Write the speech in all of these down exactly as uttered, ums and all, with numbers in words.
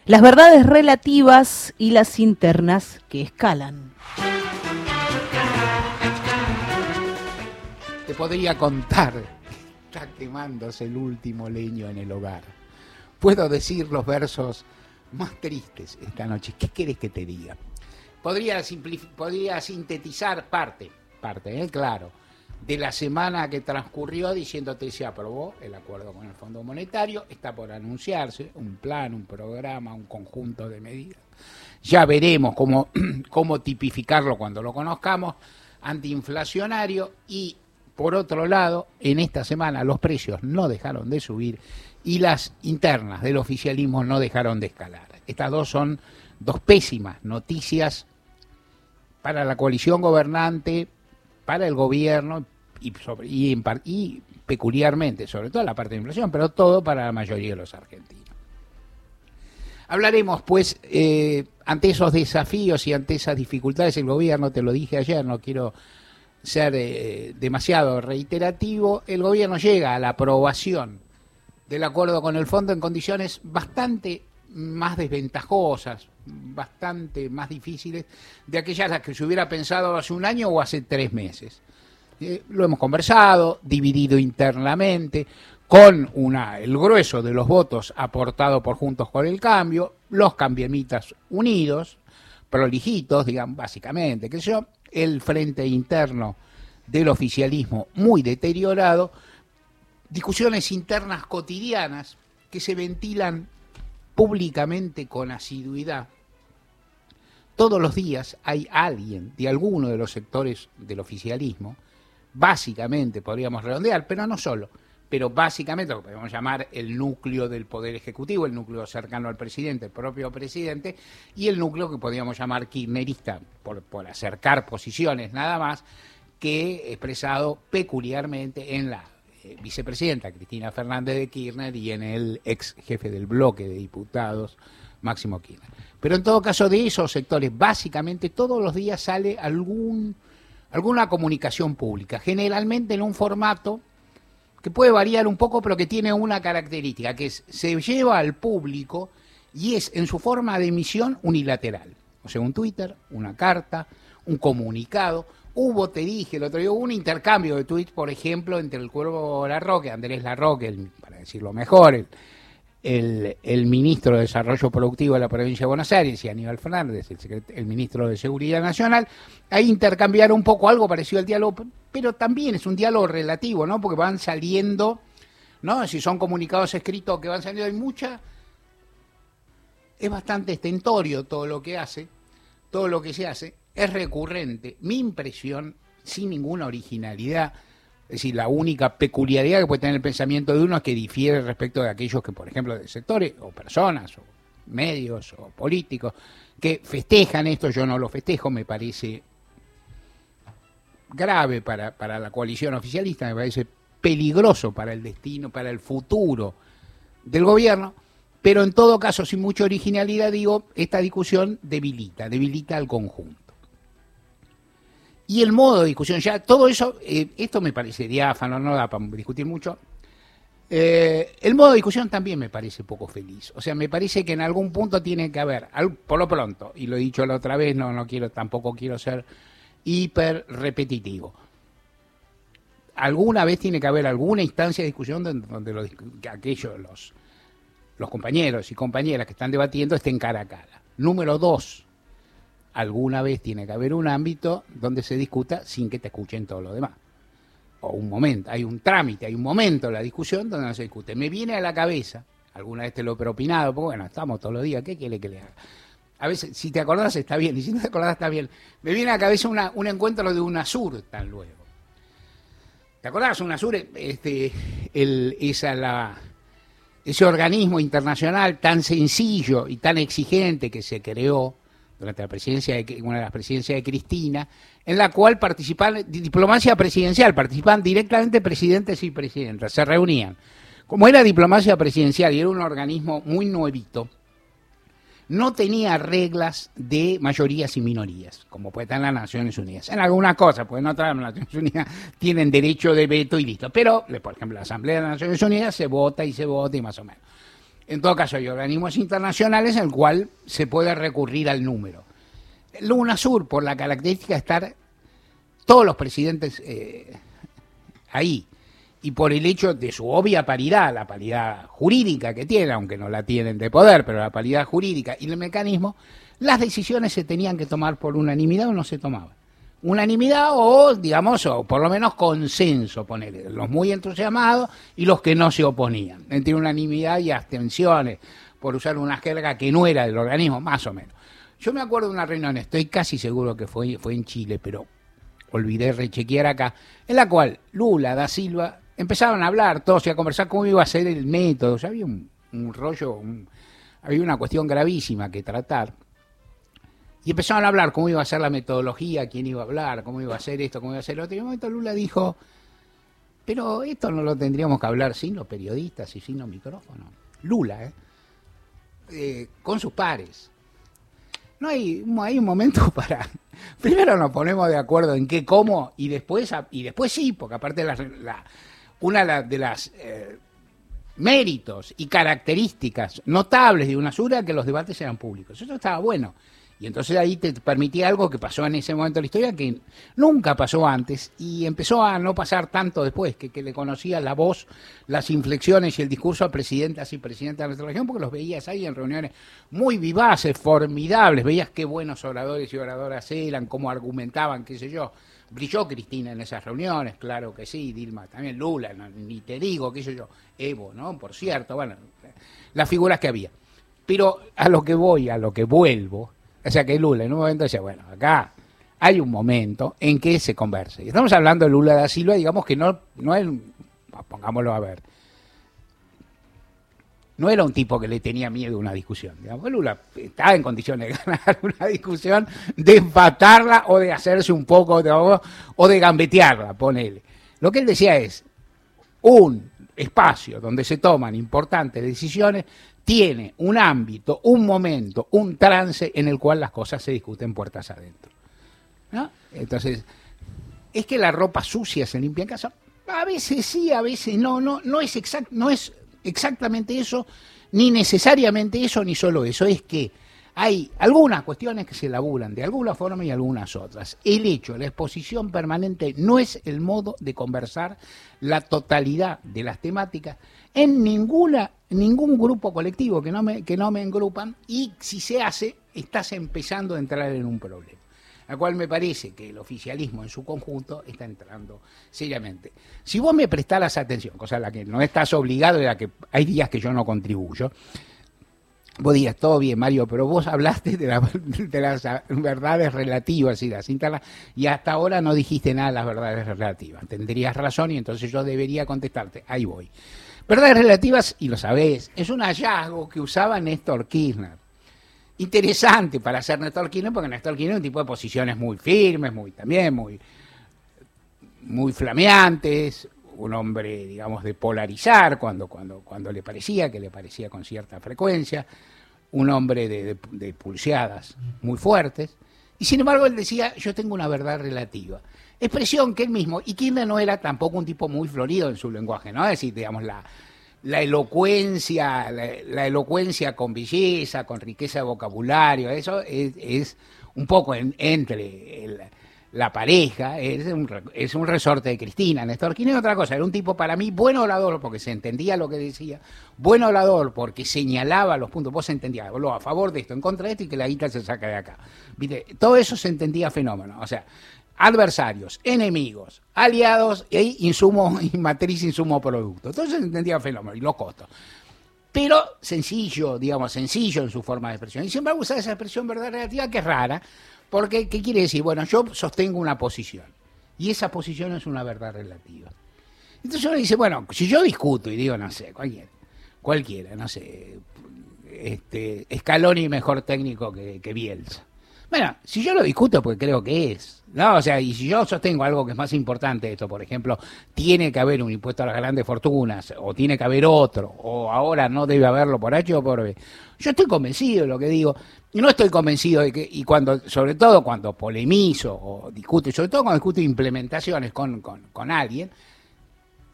las verdades relativas y las internas que escalan. Te podría contar que está quemándose el último leño en el hogar. Puedo decir los versos más tristes esta noche. ¿Qué querés que te diga? Podría, podría sintetizar parte, parte, ¿eh? Claro, de la semana que transcurrió diciéndote se aprobó el acuerdo con el Fondo Monetario, está por anunciarse un plan, un programa, un conjunto de medidas. Ya veremos cómo, cómo tipificarlo cuando lo conozcamos, antiinflacionario, y por otro lado, en esta semana los precios no dejaron de subir y las internas del oficialismo no dejaron de escalar. Estas dos son dos pésimas noticias para la coalición gobernante, para el gobierno y, sobre, y, en, y peculiarmente, sobre todo la parte de inflación, pero todo para la mayoría de los argentinos. Hablaremos, pues, eh, ante esos desafíos y ante esas dificultades, el gobierno, te lo dije ayer, no quiero ser eh, demasiado reiterativo, el gobierno llega a la aprobación del acuerdo con el fondo en condiciones bastante más desventajosas, bastante más difíciles de aquellas las que se hubiera pensado hace un año o hace tres meses. Eh, lo hemos conversado, dividido internamente, con una, el grueso de los votos aportado por Juntos por el Cambio, los cambiemitas unidos, prolijitos, digamos, básicamente, qué sé yo, el frente interno del oficialismo muy deteriorado, discusiones internas cotidianas que se ventilan públicamente con asiduidad. Todos los días hay alguien de alguno de los sectores del oficialismo, básicamente podríamos redondear, pero no solo, pero básicamente lo que podemos llamar el núcleo del Poder Ejecutivo, el núcleo cercano al presidente, el propio presidente, y el núcleo que podríamos llamar kirchnerista, por, por acercar posiciones nada más, que expresado peculiarmente en la eh, vicepresidenta Cristina Fernández de Kirchner y en el ex jefe del bloque de diputados, Máximo Kirchner. Pero en todo caso, de esos sectores, básicamente todos los días sale algún, alguna comunicación pública, generalmente en un formato que puede variar un poco, pero que tiene una característica, que es, se lleva al público y es en su forma de emisión unilateral. O sea, un Twitter, una carta, un comunicado. Hubo, te dije el otro día, un intercambio de tweets, por ejemplo, entre el Cuervo Larroque, Andrés Larroque, el, para decirlo mejor, el, el, el ministro de Desarrollo Productivo de la provincia de Buenos Aires, y Aníbal Fernández, el, secret, el ministro de Seguridad Nacional, ahí intercambiaron un poco algo parecido al diálogo, pero también es un diálogo relativo, ¿no? Porque van saliendo, ¿no? Si son comunicados escritos que van saliendo, hay mucha... Es bastante estentorio todo lo que hace, todo lo que se hace, es recurrente. Mi impresión, sin ninguna originalidad, es decir, la única peculiaridad que puede tener el pensamiento de uno es que difiere respecto de aquellos que, por ejemplo, de sectores, o personas, o medios, o políticos, que festejan esto. Yo no lo festejo, me parece grave para, para la coalición oficialista, me parece peligroso para el destino, para el futuro del gobierno, pero en todo caso, sin mucha originalidad, digo, esta discusión debilita, debilita al conjunto. Y el modo de discusión, ya todo eso, eh, esto me parece diáfano, no da para discutir mucho. Eh, el modo de discusión también me parece poco feliz. O sea, me parece que en algún punto tiene que haber, por lo pronto, y lo he dicho la otra vez, no, no quiero, tampoco quiero ser hiper repetitivo. Alguna vez tiene que haber alguna instancia de discusión donde, donde los, aquellos, los, los compañeros y compañeras que están debatiendo estén cara a cara. Número dos. Alguna vez tiene que haber un ámbito donde se discuta sin que te escuchen todo lo demás. O un momento, hay un trámite, hay un momento en la discusión donde no se discute. Me viene a la cabeza, alguna vez te lo he propinado, porque bueno, estamos todos los días, ¿qué quiere que le haga? A veces, si te acordás está bien, y si no te acordás está bien. Me viene a la cabeza una, un encuentro de UNASUR, tan luego. ¿Te acordás? UNASUR, este, el, esa la, ese organismo internacional tan sencillo y tan exigente que se creó durante la presidencia de, una de las presidencias de Cristina, en la cual participan, diplomacia presidencial, participan directamente presidentes y presidentas, se reunían. Como era diplomacia presidencial y era un organismo muy nuevito, no tenía reglas de mayorías y minorías, como puede estar en las Naciones Unidas. En algunas cosas, porque en otras las Naciones Unidas tienen derecho de veto y listo. Pero, por ejemplo, la Asamblea de las Naciones Unidas se vota y se vota y más o menos. En todo caso, hay organismos internacionales en el cual se puede recurrir al número. El UNASUR, por la característica de estar todos los presidentes eh, ahí, y por el hecho de su obvia paridad, la paridad jurídica que tiene, aunque no la tienen de poder, pero la paridad jurídica y el mecanismo, las decisiones se tenían que tomar por unanimidad o no se tomaban. Unanimidad o, digamos, o por lo menos consenso, poner los muy entusiasmados y los que no se oponían, entre unanimidad y abstenciones, por usar una jerga que no era del organismo, más o menos. Yo me acuerdo de una reunión, estoy casi seguro que fue, fue en Chile, pero olvidé rechequear acá, en la cual Lula da Silva empezaron a hablar todos y a conversar cómo iba a ser el método. O sea, había un, un rollo, un, había una cuestión gravísima que tratar. Y empezaron a hablar cómo iba a ser la metodología, quién iba a hablar, cómo iba a ser esto, cómo iba a ser lo otro. Y en un momento Lula dijo, pero esto no lo tendríamos que hablar sin los periodistas y sin los micrófonos. Lula, ¿eh? Eh, con sus pares. No hay, hay un momento para... Primero nos ponemos de acuerdo en qué, cómo, y después y después sí, porque aparte la, la, una de las eh, méritos y características notables de UNASUR era que los debates eran públicos. Eso estaba bueno. Y entonces ahí te permitía algo que pasó en ese momento de la historia que nunca pasó antes y empezó a no pasar tanto después, que, que le conocía la voz, las inflexiones y el discurso a presidentas y presidentas de nuestra región, porque los veías ahí en reuniones muy vivaces, formidables, veías qué buenos oradores y oradoras eran, cómo argumentaban, qué sé yo. Brilló Cristina en esas reuniones, claro que sí, Dilma también, Lula, no, ni te digo, qué sé yo, Evo, ¿no? Por cierto, bueno, las figuras que había. Pero a lo que voy, a lo que vuelvo, o sea que Lula en un momento decía, bueno, acá hay un momento en que se converse. Y estamos hablando de Lula da Silva, digamos que no, no es, pongámoslo a ver, no era un tipo que le tenía miedo a una discusión. Digamos, Lula estaba en condiciones de ganar una discusión, de empatarla o de hacerse un poco, de, o de gambetearla, ponele. Lo que él decía es, un espacio donde se toman importantes decisiones tiene un ámbito, un momento, un trance en el cual las cosas se discuten puertas adentro, ¿no? Entonces, ¿es que la ropa sucia se limpia en casa? A veces sí, a veces no, no, no es exact, no es exactamente eso, ni necesariamente eso, ni solo eso, es que hay algunas cuestiones que se laburan de alguna forma y algunas otras. El hecho, la exposición permanente no es el modo de conversar la totalidad de las temáticas en ninguna ningún grupo colectivo que no me que no me engrupan, y si se hace estás empezando a entrar en un problema, al cual me parece que el oficialismo en su conjunto está entrando seriamente. Si vos me prestaras atención, cosa a la que no estás obligado y a la que hay días que yo no contribuyo, vos dirías, todo bien, Mario, pero vos hablaste de, la, de las verdades relativas y las internas, y hasta ahora no dijiste nada de las verdades relativas. Tendrías razón y entonces yo debería contestarte. Ahí voy. Verdades relativas, y lo sabés, es un hallazgo que usaba Néstor Kirchner. Interesante para hacer Néstor Kirchner, porque Néstor Kirchner es un tipo de posiciones muy firmes, muy también muy, muy flameantes, un hombre, digamos, de polarizar cuando, cuando, cuando le parecía, que le parecía con cierta frecuencia, un hombre de, de, de pulseadas muy fuertes, y sin embargo él decía, yo tengo una verdad relativa. Expresión que él mismo, y Kirchner no era tampoco un tipo muy florido en su lenguaje, ¿no? Es decir, digamos, la, la elocuencia, la, la elocuencia con belleza, con riqueza de vocabulario, eso es, es un poco en, entre el, la pareja, es un, es un resorte de Cristina. Néstor Kirchner es otra cosa, era un tipo para mí buen orador porque se entendía lo que decía, buen orador porque señalaba los puntos, vos entendías, habló a favor de esto, en contra de esto y que la guita se saca de acá. ¿Viste? Todo eso se entendía fenómeno, o sea, adversarios, enemigos, aliados e insumo, y matriz insumo producto. Todo eso se entendía fenómeno y los costos. Pero sencillo, digamos, sencillo en su forma de expresión. Y siempre usa esa expresión verdad relativa que es rara, porque ¿qué quiere decir? Bueno, yo sostengo una posición y esa posición es una verdad relativa. Entonces uno dice, bueno, si yo discuto y digo, no sé, cualquiera, cualquiera, no sé, este, Scaloni mejor técnico que, que Bielsa. Bueno, si yo lo discuto, pues creo que es, ¿no? O sea, y si yo sostengo algo que es más importante de esto, por ejemplo, tiene que haber un impuesto a las grandes fortunas, o tiene que haber otro, o ahora no debe haberlo por H o por B. Yo estoy convencido de lo que digo, y no estoy convencido de que, y cuando, sobre todo cuando polemizo o discuto, y sobre todo cuando discuto implementaciones con, con, con alguien,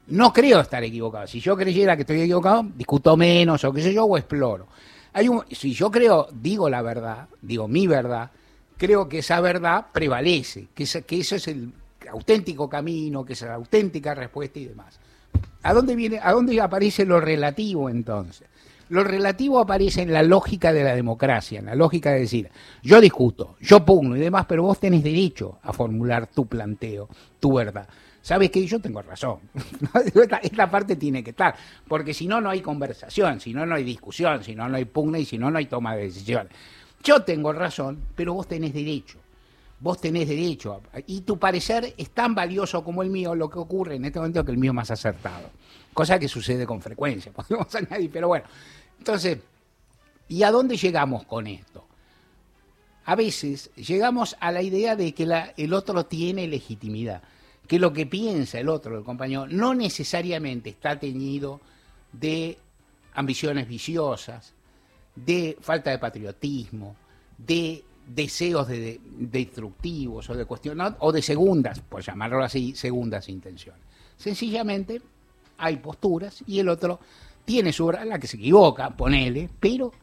no creo estar equivocado. Si yo creyera que estoy equivocado, discuto menos o qué sé yo, o exploro. Hay un, si yo creo, digo la verdad, digo mi verdad, creo que esa verdad prevalece, que, ese, que eso es el auténtico camino, que es la auténtica respuesta y demás. ¿A dónde viene, a dónde aparece lo relativo entonces? Lo relativo aparece en la lógica de la democracia, en la lógica de decir, yo discuto, yo pugno y demás, pero vos tenés derecho a formular tu planteo, tu verdad. ¿Sabes qué? Yo tengo razón. esta, esta parte tiene que estar, porque si no, no hay conversación, si no, no hay discusión, si no, no hay pugna y si no, no hay toma de decisiones. Yo tengo razón, pero vos tenés derecho. Vos tenés derecho. A, y tu parecer es tan valioso como el mío, lo que ocurre en este momento es que el mío es más acertado. Cosa que sucede con frecuencia, podemos añadir, pero bueno. Entonces, ¿y a dónde llegamos con esto? A veces llegamos a la idea de que la, el otro tiene legitimidad, que lo que piensa el otro, el compañero, no necesariamente está teñido de ambiciones viciosas, de falta de patriotismo, de deseos de, de, destructivos o de cuestionar, o de segundas, por llamarlo así, segundas intenciones. Sencillamente hay posturas y el otro tiene su la que se equivoca, ponele, pero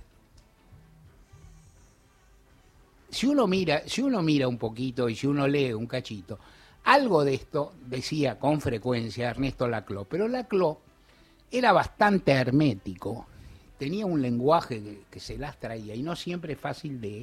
si uno mira, si uno mira un poquito y si uno lee un cachito, algo de esto decía con frecuencia Ernesto Laclau, pero Laclau era bastante hermético, tenía un lenguaje que, que se las traía y no siempre es fácil de,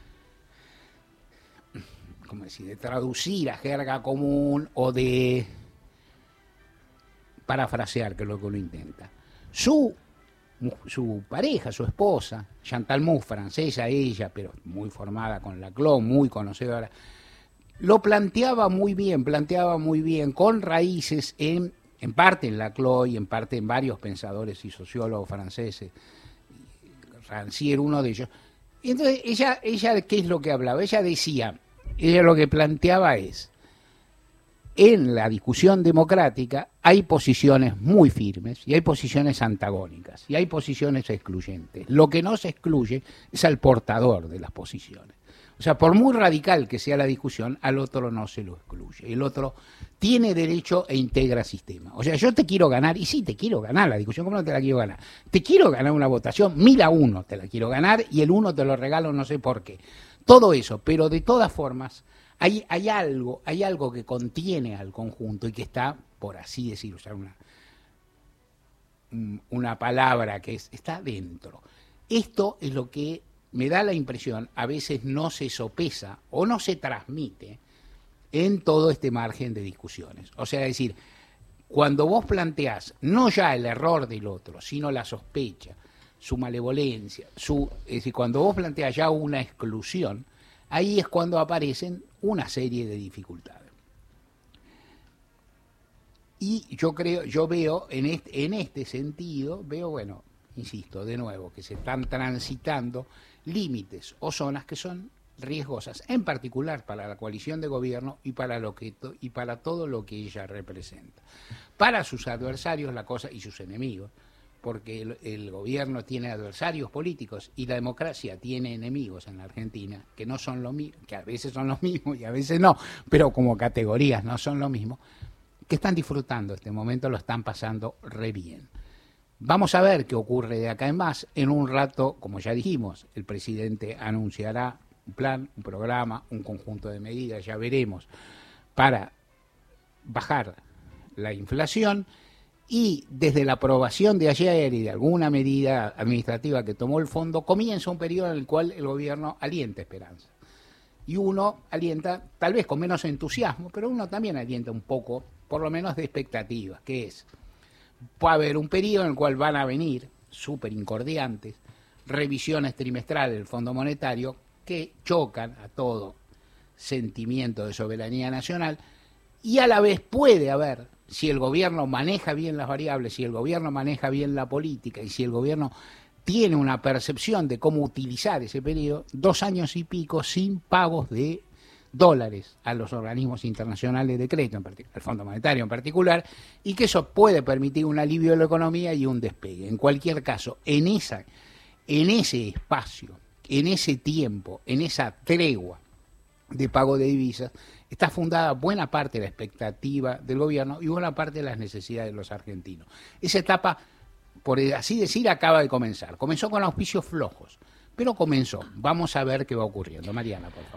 ¿cómo decir?, de traducir a jerga común o de parafrasear, que es lo que uno intenta. Su, su pareja, su esposa, Chantal Mouffe, francesa ella, pero muy formada con Laclau, muy conocedora, lo planteaba muy bien, planteaba muy bien, con raíces en, en parte en Laclau y en parte en varios pensadores y sociólogos franceses, Rancière uno de ellos. Y entonces ella, ella, ¿qué es lo que hablaba? Ella decía, ella lo que planteaba es, en la discusión democrática hay posiciones muy firmes y hay posiciones antagónicas y hay posiciones excluyentes. Lo que no se excluye es al portador de las posiciones. O sea, por muy radical que sea la discusión, al otro no se lo excluye. El otro tiene derecho e integra sistema. O sea, yo te quiero ganar, y sí, te quiero ganar la discusión, ¿cómo no te la quiero ganar? Te quiero ganar una votación, mil a uno te la quiero ganar y el uno te lo regalo no sé por qué. Todo eso, pero de todas formas, hay, hay algo, hay algo que contiene al conjunto y que está, por así decirlo, usar una, una palabra que es, está dentro. Esto es lo que me da la impresión, a veces no se sopesa o no se transmite en todo este margen de discusiones. O sea, es decir, cuando vos planteás no ya el error del otro, sino la sospecha, su malevolencia, su, es decir, cuando vos planteás ya una exclusión, ahí es cuando aparecen una serie de dificultades. Y yo creo, yo veo en este, en este sentido, veo, bueno, insisto, de nuevo, que se están transitando límites o zonas que son riesgosas, en particular para la coalición de gobierno y para lo que y para todo lo que ella representa. Para sus adversarios la cosa y sus enemigos, porque el, el gobierno tiene adversarios políticos y la democracia tiene enemigos en la Argentina que no son lo mismo, que a veces son los mismos y a veces no, pero como categorías no son lo mismo, que están disfrutando este momento, lo están pasando re bien. Vamos a ver qué ocurre de acá en más. En un rato, como ya dijimos, el presidente anunciará un plan, un programa, un conjunto de medidas, ya veremos, para bajar la inflación y desde la aprobación de ayer y de alguna medida administrativa que tomó el fondo, comienza un periodo en el cual el gobierno alienta esperanza. Y uno alienta, tal vez con menos entusiasmo, pero uno también alienta un poco, por lo menos de expectativas, que es, puede haber un periodo en el cual van a venir, súper incordiantes, revisiones trimestrales del Fondo Monetario que chocan a todo sentimiento de soberanía nacional y a la vez puede haber, si el gobierno maneja bien las variables, si el gobierno maneja bien la política y si el gobierno tiene una percepción de cómo utilizar ese periodo, dos años y pico sin pagos de dólares a los organismos internacionales de crédito, en particular, al Fondo Monetario en particular, y que eso puede permitir un alivio de la economía y un despegue. En cualquier caso, en esa, en ese espacio, en ese tiempo, en esa tregua de pago de divisas, está fundada buena parte de la expectativa del gobierno y buena parte de las necesidades de los argentinos. Esa etapa, por así decir, acaba de comenzar. Comenzó con auspicios flojos, pero comenzó. Vamos a ver qué va ocurriendo. Mariana, por favor.